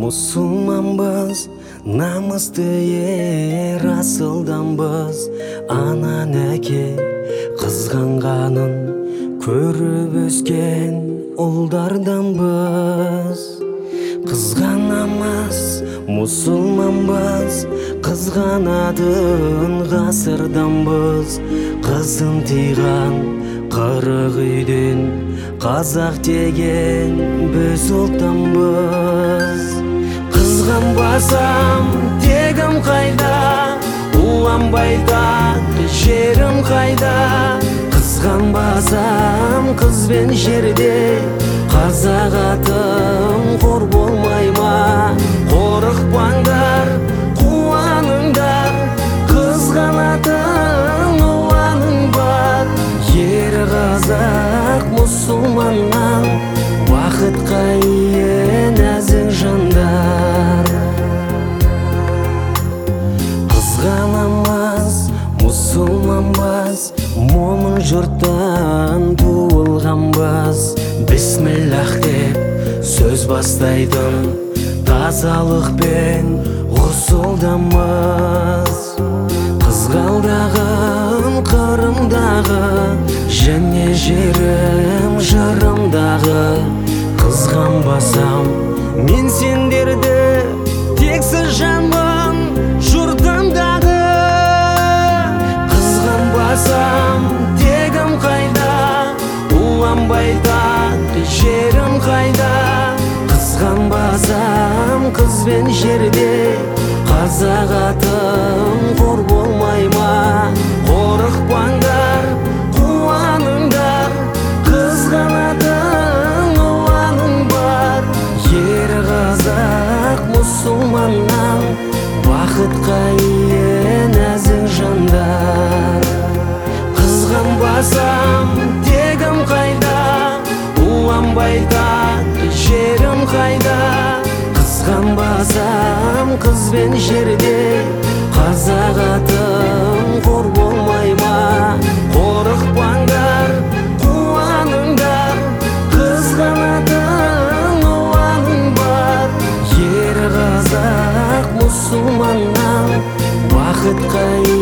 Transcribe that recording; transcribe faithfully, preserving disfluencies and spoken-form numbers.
Musulmanбыз, намысты ер асылданбыз. Анан әке қызғанғанын көріп өскен ұлдарданбыз. Қызғанамыз, мұсылманбыз, қызғанатын ғасырданбыз. Қызын тиған қырық үйден қазақ деген біз ұлттанбыз. Қызғанбасам тегім қайда, уланбайтан жерім қайда. Қызғанбасам қызбен жерде қазақ атым қор болмай ма? Қорықпаңдар, қуаныңдар, қызғанатын ұланың бар. Ер қазақ мұсылманнан уақытқа ие нәзік жандар. Қызғанамыз, мұсылманбыз, момын жұрттан туылғанбыз. Бисмиллах деп сөз бастайтын тазалықпен ғұсылдамыз. Қызғалдағым Қырымдағы және жерім жырымдағы. Қызғанбасам мен сендерді тексіз жанмын жұртымдағы. Қызғанбасам тегім қайда, уланбайтан жерім қайда. Қызғанбасам қызбен жерде қазақ атым қор болмай ма? Қорықпаңдар, қуаныңдар, қызғанатын ұланың бар. Ер қазақ мұсылманнан уақытқа ие нәзік жандар. Қызғанбасам тегім қайда, уланбайтан жерім қайда. Қызғанбасам қызбен жерде қазақ атым қор болмай ма? Қорықпаңдар, қуаныңдар, қызғанатын ұланың бар. Ер қазақ мұсылманнан уақытқа ие